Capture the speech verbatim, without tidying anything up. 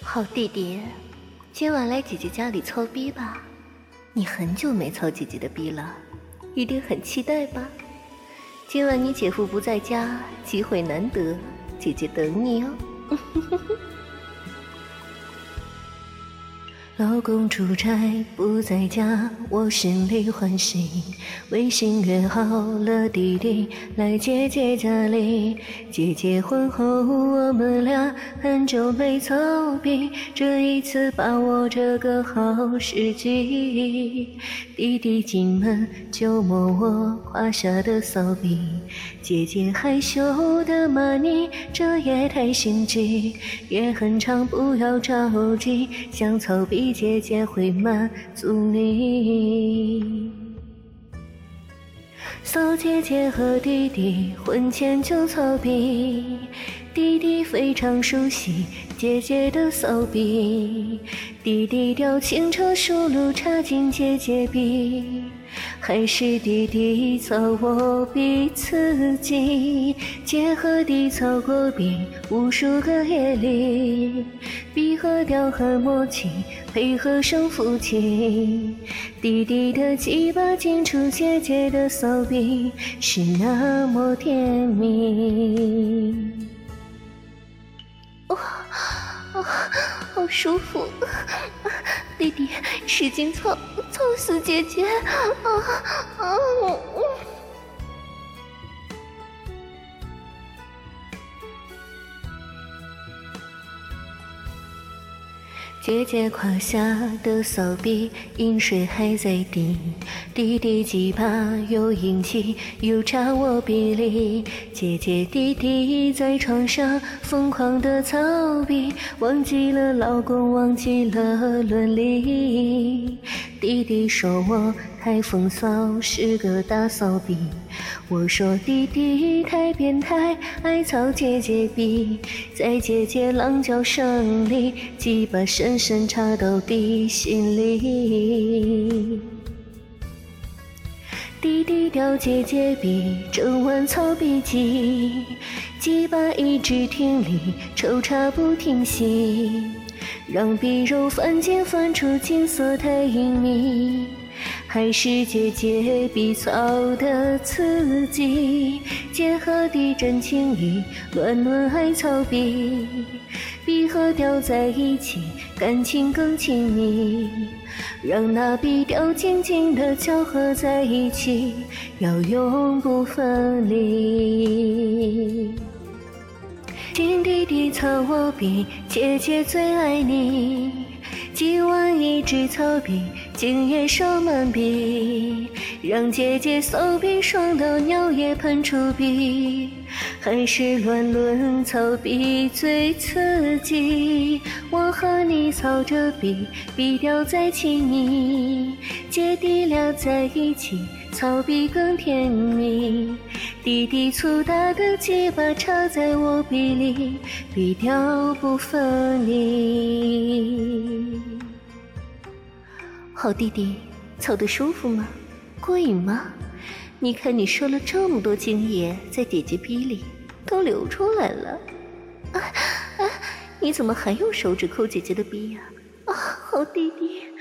好弟弟，今晚来姐姐家里操逼吧。你很久没操姐姐的逼了，一定很期待吧？今晚你姐夫不在家，机会难得，姐姐等你哦。老公出差不在家，我心里欢喜。微信约好了弟弟来姐姐家里。姐姐婚后我们俩很久没操逼，这一次把握这个好时机。弟弟进门就摸我胯下的骚逼，姐姐害羞的骂你这也太心机，也很长不要着急，想操逼姐姐会满足你。骚姐姐和弟弟婚前就操逼，弟弟非常熟悉姐姐的骚逼，弟弟调清澈熟路插进姐姐逼，还是弟弟操我逼刺激，姐和弟操过逼无数个夜里，逼和调很默契，配合上夫妻。弟弟的鸡巴进出姐姐的骚逼，是那么甜蜜。哦，哦，好舒服！弟弟使劲操，操死姐姐！啊啊！姐姐胯下的骚逼，饮水还在滴，弟弟鸡巴又硬气又插我逼里，姐姐弟弟在床上疯狂的操逼，忘记了老公，忘记了伦理。弟弟说我太风骚，是个大骚逼，我说弟弟太变态，爱操姐姐逼，在姐姐狼叫声里，鸡巴深深插到弟心里。弟弟掉姐姐逼，整晚操逼机，鸡巴一直挺立，抽插不停息，让逼肉翻间翻出金色太隐秘，还是姐姐逼操的刺激，姐和弟真情谊，乱伦爱操逼，逼和调在一起，感情更亲密，让那逼调紧紧的交合在一起，要永不分离。亲弟弟操我逼，姐姐最爱你，今晚一直操逼，今夜烧满逼，让姐姐骚逼爽到尿也喷出逼，还是乱伦操逼最刺激，我和你操着逼，逼调再亲密，姐弟俩在一起，操逼更甜蜜，弟弟粗大的鸡巴插在我逼里，逼调不分离。好弟弟，操得舒服吗？过瘾吗？你看你收了这么多精液，在姐姐逼里都流出来了。啊啊！你怎么还用手指抠姐姐的逼呀？啊，好弟弟！